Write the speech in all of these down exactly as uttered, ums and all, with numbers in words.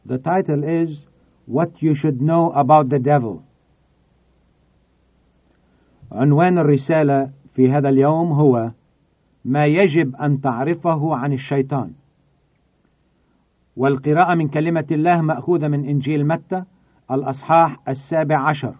The title is What You Should Know About the Devil. عنوان الرسالة في هذا اليوم هو ما يجب أن تعرفه عن الشيطان. والقراءة من كلمة الله مأخوذة من إنجيل متى الأصحاح السابع عشر.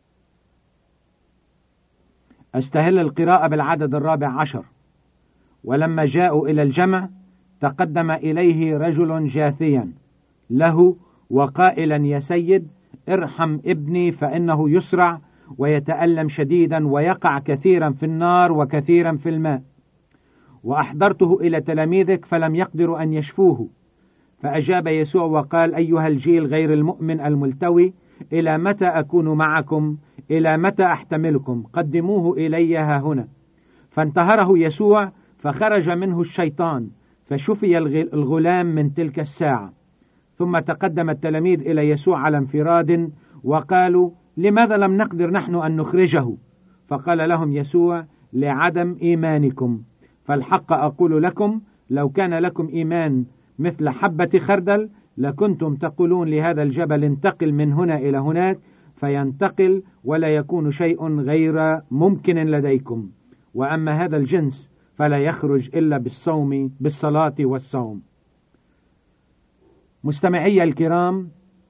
أستهل القراءة بالعدد الرابع عشر. ولما جاءوا إلى الجمع تقدم إليه رجل جاثيا له وقائلا يا سيد ارحم ابني فإنه يسرع ويتألم شديدا ويقع كثيرا في النار وكثيرا في الماء، وأحضرته إلى تلاميذك فلم يقدروا أن يشفوه. فأجاب يسوع وقال أيها الجيل غير المؤمن الملتوي، إلى متى أكون معكم؟ إلى متى أحتملكم؟ قدموه إلي ها هنا. فانتهره يسوع فخرج منه الشيطان فشفي الغلام من تلك الساعة. ثم تقدم التلاميذ إلى يسوع على انفراد وقالوا لماذا لم نقدر نحن أن نخرجه؟ فقال لهم يسوع لعدم إيمانكم. فالحق أقول لكم لو كان لكم إيمان مثل حبة خردل لكنتم تقولون لهذا الجبل انتقل من هنا إلى هناك فينتقل ولا يكون شيء غير ممكن لديكم. وأما هذا الجنس فلا يخرج إلا بالصوم بالصلاة والصوم. مستمعي الكرام،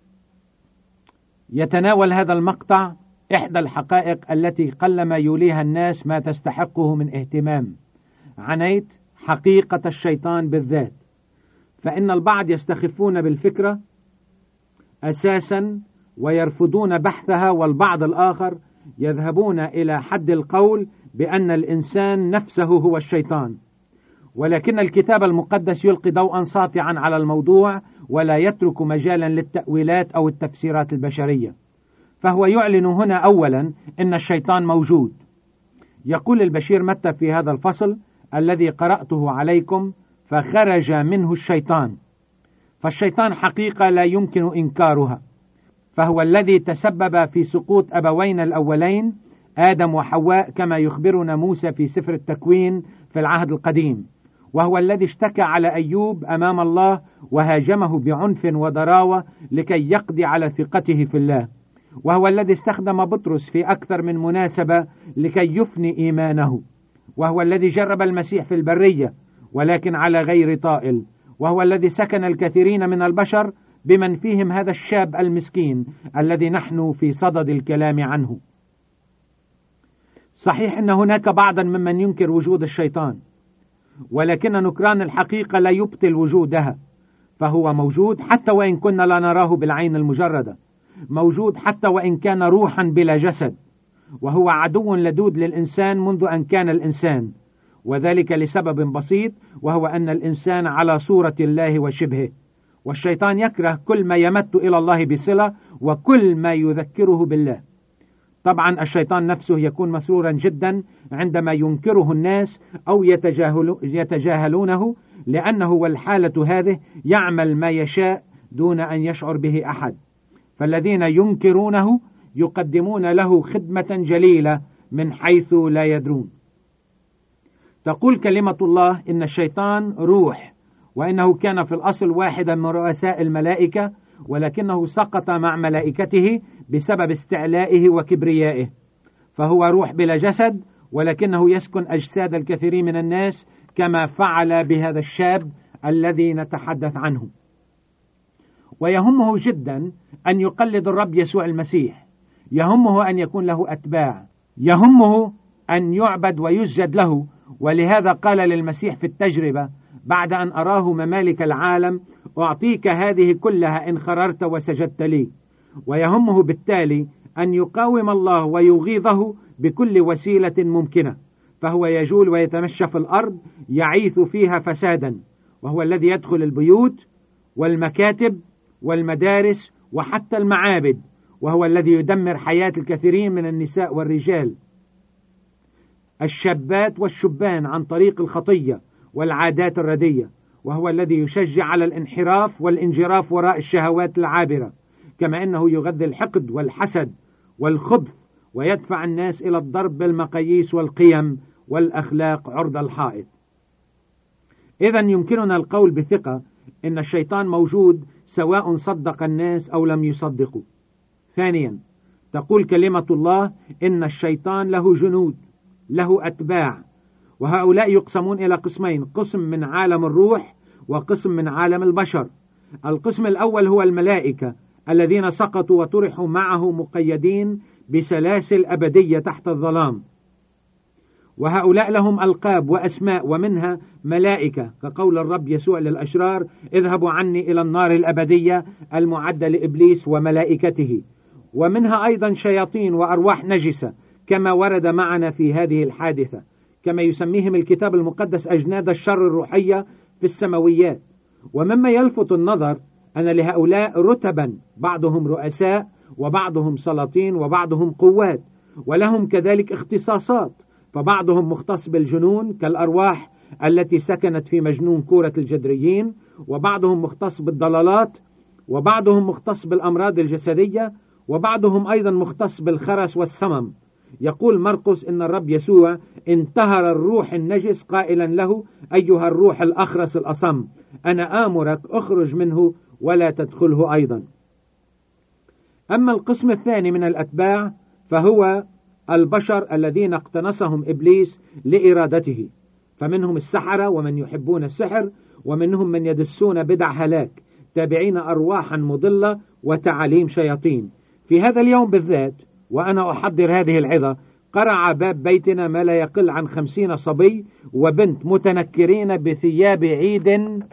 يتناول هذا المقطع إحدى الحقائق التي قلما يوليها الناس ما تستحقه من اهتمام. عنيت حقيقة الشيطان بالذات، فإن البعض يستخفون بالفكرة أساسا ويرفضون بحثها، والبعض الآخر يذهبون إلى حد القول بأن الإنسان نفسه هو الشيطان. ولكن الكتاب المقدس يلقي ضوءا ساطعا على الموضوع ولا يترك مجالا للتأويلات أو التفسيرات البشرية. فهو يعلن هنا أولا أن الشيطان موجود. يقول البشير متى في هذا الفصل الذي قرأته عليكم فخرج منه الشيطان. فالشيطان حقيقة لا يمكن إنكارها، فهو الذي تسبب في سقوط أبوينا الأولين آدم وحواء كما يخبرنا موسى في سفر التكوين في العهد القديم، وهو الذي اشتكى على أيوب أمام الله وهاجمه بعنف وضراوة لكي يقضي على ثقته في الله، وهو الذي استخدم بطرس في أكثر من مناسبة لكي يفني إيمانه، وهو الذي جرب المسيح في البرية ولكن على غير طائل، وهو الذي سكن الكثيرين من البشر بمن فيهم هذا الشاب المسكين الذي نحن في صدد الكلام عنه. صحيح أن هناك بعضا ممن ينكر وجود الشيطان، ولكن نكران الحقيقة لا يبطل وجودها، فهو موجود حتى وإن كنا لا نراه بالعين المجردة، موجود حتى وإن كان روحا بلا جسد، وهو عدو لدود للإنسان منذ أن كان الإنسان، وذلك لسبب بسيط، وهو أن الإنسان على صورة الله وشبهه، والشيطان يكره كل ما يمت إلى الله بصلة وكل ما يذكره بالله. طبعا الشيطان نفسه يكون مسرورا جدا عندما ينكره الناس أو يتجاهل يتجاهلونه، لأنه والحالة هذه يعمل ما يشاء دون أن يشعر به أحد. فالذين ينكرونه يقدمون له خدمة جليلة من حيث لا يدرون. تقول كلمة الله إن الشيطان روح، وإنه كان في الأصل واحدا من رؤساء الملائكة، ولكنه سقط مع ملائكته بسبب استعلائه وكبريائه، فهو روح بلا جسد، ولكنه يسكن أجساد الكثيرين من الناس كما فعل بهذا الشاب الذي نتحدث عنه. ويهمه جدا أن يقلد الرب يسوع المسيح، يهمه أن يكون له أتباع، يهمه أن يعبد ويسجد له. ولهذا قال للمسيح في التجربة بعد أن أراه ممالك العالم أعطيك هذه كلها إن خررت وسجدت لي. ويهمه بالتالي أن يقاوم الله ويغيظه بكل وسيلة ممكنة، فهو يجول ويتمشى في الأرض يعيث فيها فسادا، وهو الذي يدخل البيوت والمكاتب والمدارس وحتى المعابد، وهو الذي يدمر حياة الكثيرين من النساء والرجال الشابات والشبان عن طريق الخطية والعادات الردية، وهو الذي يشجع على الانحراف والانجراف وراء الشهوات العابرة، كما أنه يغذي الحقد والحسد والخبث ويدفع الناس إلى الضرب بالمقاييس والقيم والأخلاق عرض الحائط. إذن يمكننا القول بثقة إن الشيطان موجود سواء صدق الناس أو لم يصدقوا. ثانيا، تقول كلمة الله إن الشيطان له جنود، له أتباع، وهؤلاء يقسمون إلى قسمين: قسم من عالم الروح وقسم من عالم البشر. القسم الأول هو الملائكة الذين سقطوا وطرحوا معه مقيدين بسلاسل أبدية تحت الظلام، وهؤلاء لهم ألقاب وأسماء، ومنها ملائكة كقول الرب يسوع للأشرار: اذهبوا عني إلى النار الأبدية المعدة لإبليس وملائكته. ومنها أيضا شياطين وأرواح نجسة كما ورد معنا في هذه الحادثة، كما يسميهم الكتاب المقدس أجناد الشر الروحية في السماويات. ومما يلفت النظر أن لهؤلاء رتبا، بعضهم رؤساء وبعضهم سلاطين وبعضهم قوات، ولهم كذلك اختصاصات، فبعضهم مختص بالجنون كالأرواح التي سكنت في مجنون كورة الجدريين، وبعضهم مختص بالضلالات، وبعضهم مختص بالأمراض الجسدية، وبعضهم أيضا مختص بالخرس والسمم. يقول مرقس إن الرب يسوع انتهر الروح النجس قائلا له: أيها الروح الأخرس الأصم، أنا آمرك أخرج منه ولا تدخله أيضا. أما القسم الثاني من الأتباع فهو البشر الذين اقتنصهم إبليس لإرادته، فمنهم السحرة ومن يحبون السحر، ومنهم من يدسون بدع هلاك تابعين أرواحا مضلة وتعاليم شياطين. في هذا اليوم بالذات وأنا أحضر هذه العظة قرع باب بيتنا ما لا يقل عن خمسين صبي وبنت متنكرين بثياب عيد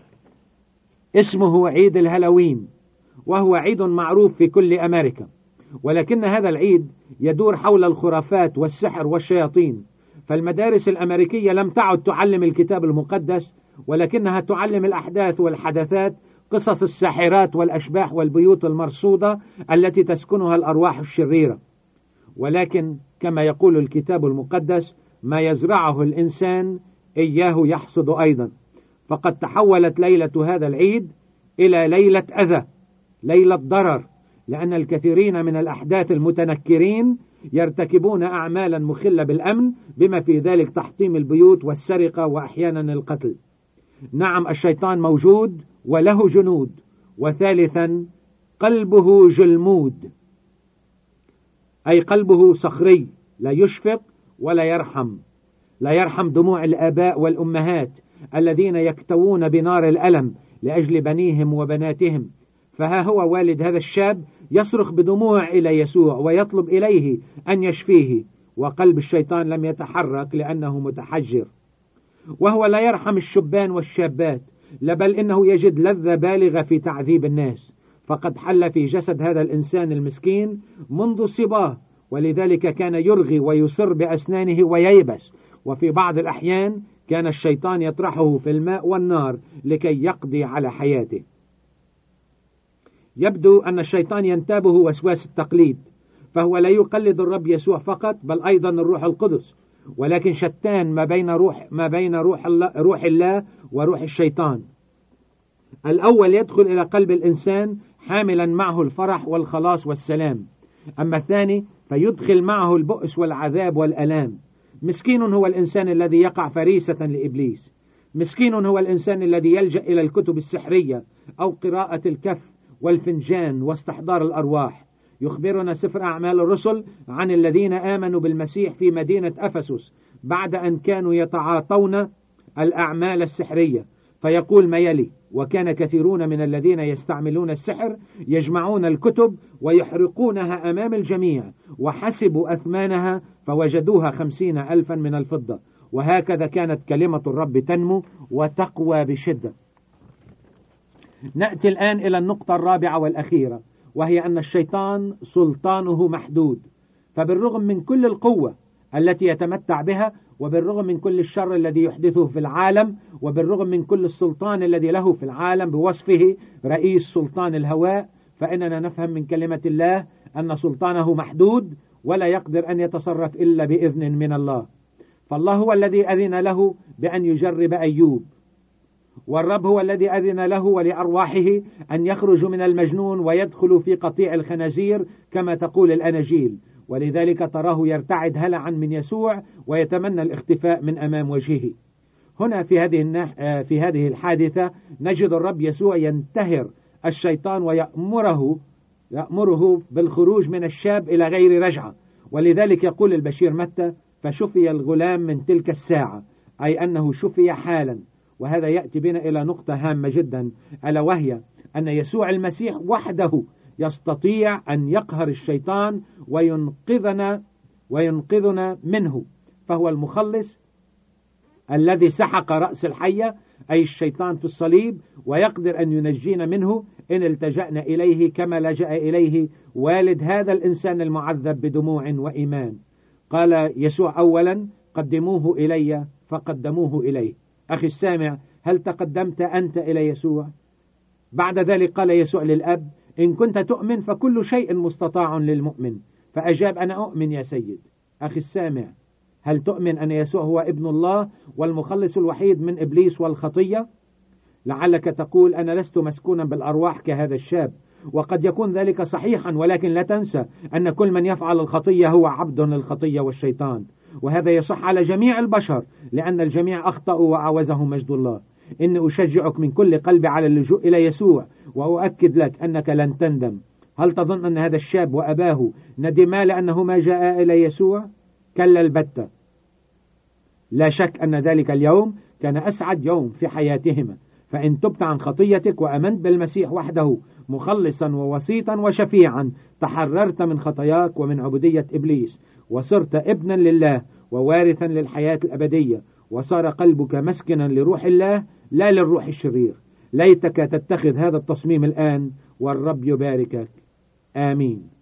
اسمه عيد الهالوين، وهو عيد معروف في كل أمريكا، ولكن هذا العيد يدور حول الخرافات والسحر والشياطين. فالمدارس الأمريكية لم تعد تعلم الكتاب المقدس، ولكنها تعلم الأحداث والحدثات، قصص الساحرات والأشباح والبيوت المرصودة التي تسكنها الأرواح الشريرة. ولكن كما يقول الكتاب المقدس: ما يزرعه الإنسان إياه يحصد أيضا. فقد تحولت ليلة هذا العيد إلى ليلة أذى، ليلة ضرر، لأن الكثيرين من الأحداث المتنكرين يرتكبون أعمالا مخلة بالأمن، بما في ذلك تحطيم البيوت والسرقة وأحيانا القتل. نعم، الشيطان موجود وله جنود. وثالثا، قلبه جلمود، أي قلبه صخري، لا يشفق ولا يرحم، لا يرحم دموع الآباء والأمهات الذين يكتوون بنار الألم لأجل بنيهم وبناتهم. فها هو والد هذا الشاب يصرخ بدموع إلى يسوع ويطلب إليه أن يشفيه، وقلب الشيطان لم يتحرك لأنه متحجر. وهو لا يرحم الشبان والشابات، بل إنه يجد لذة بالغة في تعذيب الناس، فقد حل في جسد هذا الإنسان المسكين منذ صباه، ولذلك كان يرغي ويصر بأسنانه وييبس، وفي بعض الأحيان كان الشيطان يطرحه في الماء والنار لكي يقضي على حياته. يبدو أن الشيطان ينتابه وسواس التقليد، فهو لا يقلد الرب يسوع فقط بل أيضا الروح القدس، ولكن شتان ما بين روح ما بين روح الله, روح الله وروح الشيطان. الأول يدخل إلى قلب الإنسان حاملا معه الفرح والخلاص والسلام، أما الثاني فيدخل معه البؤس والعذاب والألام. مسكين هو الإنسان الذي يقع فريسة لإبليس، مسكين هو الإنسان الذي يلجأ إلى الكتب السحرية أو قراءة الكف والفنجان واستحضار الأرواح. يخبرنا سفر أعمال الرسل عن الذين آمنوا بالمسيح في مدينة أفسس بعد أن كانوا يتعاطون الأعمال السحرية، فيقول ما يلي: وكان كثيرون من الذين يستعملون السحر يجمعون الكتب ويحرقونها أمام الجميع، وحسبوا أثمانها فوجدوها خمسين ألفا من الفضة. وهكذا كانت كلمة الرب تنمو وتقوى بشدة. نأتي الآن إلى النقطة الرابعة والأخيرة، وهي أن الشيطان سلطانه محدود. فبالرغم من كل القوة التي يتمتع بها، وبالرغم من كل الشر الذي يحدثه في العالم، وبالرغم من كل السلطان الذي له في العالم بوصفه رئيس سلطان الهواء، فإننا نفهم من كلمة الله أن سلطانه محدود ولا يقدر أن يتصرف إلا بإذن من الله. فالله هو الذي أذن له بأن يجرب أيوب، والرب هو الذي أذن له ولأرواحه أن يخرجوا من المجنون ويدخلوا في قطيع الخنازير كما تقول الأناجيل، ولذلك تراه يرتعد هلعا من يسوع ويتمنى الاختفاء من أمام وجهه. هنا في هذه في هذه الحادثة نجد الرب يسوع ينتهر الشيطان ويأمره يأمره بالخروج من الشاب إلى غير رجعة. ولذلك يقول البشير متى: فشفي الغلام من تلك الساعة، أي أنه شفي حالا. وهذا يأتي بنا إلى نقطة هامة جدا، ألا وهي أن يسوع المسيح وحده يستطيع أن يقهر الشيطان وينقذنا وينقذنا منه، فهو المخلص الذي سحق رأس الحية أي الشيطان في الصليب، ويقدر أن ينجينا منه إن التجأنا إليه كما لجأ إليه والد هذا الإنسان المعذب بدموع وإيمان. قال يسوع أولا: قدموه إلي، فقدموه إليه. أخي السامع، هل تقدمت أنت إلى يسوع؟ بعد ذلك قال يسوع للأب: إن كنت تؤمن فكل شيء مستطاع للمؤمن. فأجاب: أنا أؤمن يا سيد. أخي السامع، هل تؤمن أن يسوع هو ابن الله والمخلص الوحيد من إبليس والخطية؟ لعلك تقول: أنا لست مسكونا بالأرواح كهذا الشاب، وقد يكون ذلك صحيحا، ولكن لا تنسى أن كل من يفعل الخطية هو عبد للخطية والشيطان، وهذا يصح على جميع البشر، لأن الجميع أخطأوا وعوزهم مجد الله. إني أشجعك من كل قلبي على اللجوء إلى يسوع، وأؤكد لك أنك لن تندم. هل تظن أن هذا الشاب وأباه ندما لأنه ما جاء إلى يسوع؟ كلا البتة. لا شك أن ذلك اليوم كان أسعد يوم في حياتهما، فإن تبت عن خطيتك وأمنت بالمسيح وحده مخلصا ووسيطا وشفيعا، تحررت من خطاياك ومن عبودية إبليس، وصرت ابنا لله ووارثا للحياة الأبدية، وصار قلبك مسكنا لروح الله لا للروح الشرير. ليتك تتخذ هذا التصميم الآن، والرب يباركك. آمين.